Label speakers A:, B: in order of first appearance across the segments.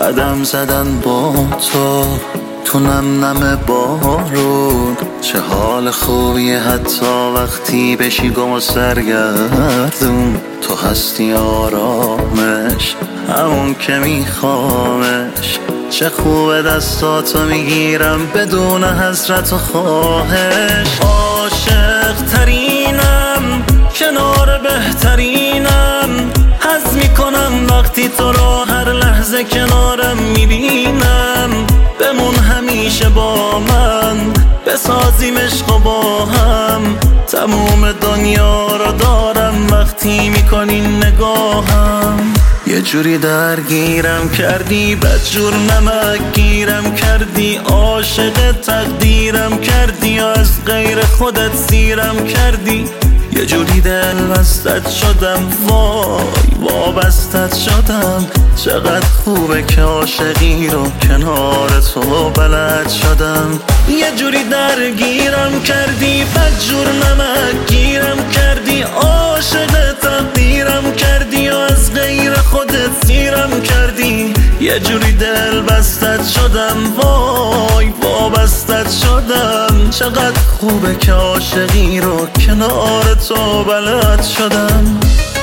A: قدم زدن با تو نم نم بارون، چه حال خوبیه حتی وقتی بشی گم و سرگردون. تو هستی آرامش، همون که میخوامش. چه خوبه دستاتو میگیرم بدون حسرت و خواهش. عاشق ترینم، کنار بهترینم، حظ میکنم وقتی تو رو هر لحظه کنارم میبینم. بمون همیشه با من، بسازیم عشق و با هم. تموم دنیا رو دارم وقتی میکنی نگاهم. یه جوری درگیرم کردی، بدجور نمک گیرم کردی. عاشق تقدیرم کردی، از غیر خودت سیرم کردی. یه جوری دل بستت شدم، وای وابستت شدم. چقدر خوبه که عاشقی رو کنار تو بلد شدم. یه جوری درگیرم کردی، بدجور نمک گیرم کردی. عاشق تقدیرم کردی، از غیر خودت سیرم کردی. یه جوری دل بستت شدم، وای وابستت شدم. چقدر خوبه که عاشقی رو کنار تو بلد شدم.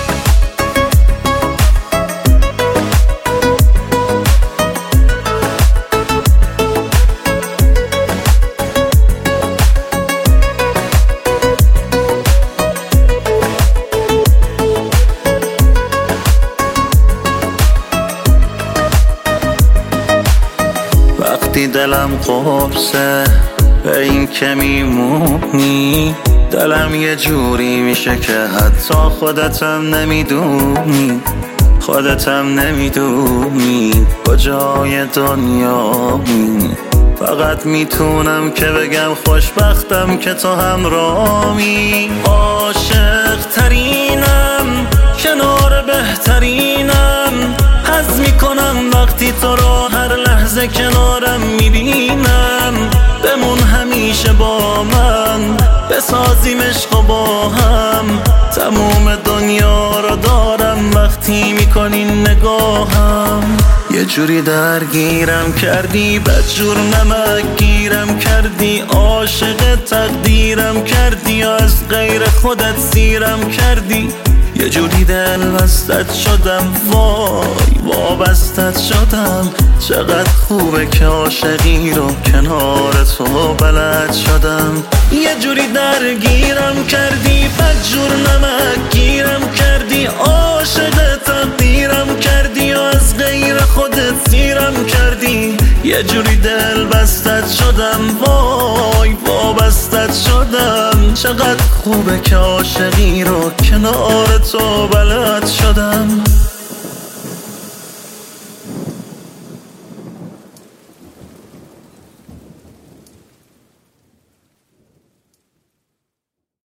A: وقتی دلم قرصه به این که میمونی، دلم یه جوری میشه که حتی خودتم نمیدونی. خودتم نمیدونی کجای دنیایی. فقط میتونم که بگم خوشبختم که تو همراهی. عاشق ترینم، کنار بهترینم، حظ میکنم وقتی تو رو هر لحظه کنارم میبینم. بمون همیشه با من، بسازیم عشق و با هم. تموم دنیا رو دارم وقتی میکنی نگاهم. یه جوری درگیرم کردی، بدجور نمک گیرم کردی. عاشق تقدیرم کردی، از غیر خودت سیرم کردی. یه جوری دل بستت شدم، وای وابستت شدم. چقدر خوبه که عاشقی رو کنار تو بلد شدم. یه جوری درگیرم کردی، بدجور نمک گیرم کردی. عاشق تقدیرم کردی، از غیر خودت سیرم کردی. یه جوری دل بستت شدم، وای وابستت شدم. چقدر خوبه که عاشقی رو کنار تو بلد شدم.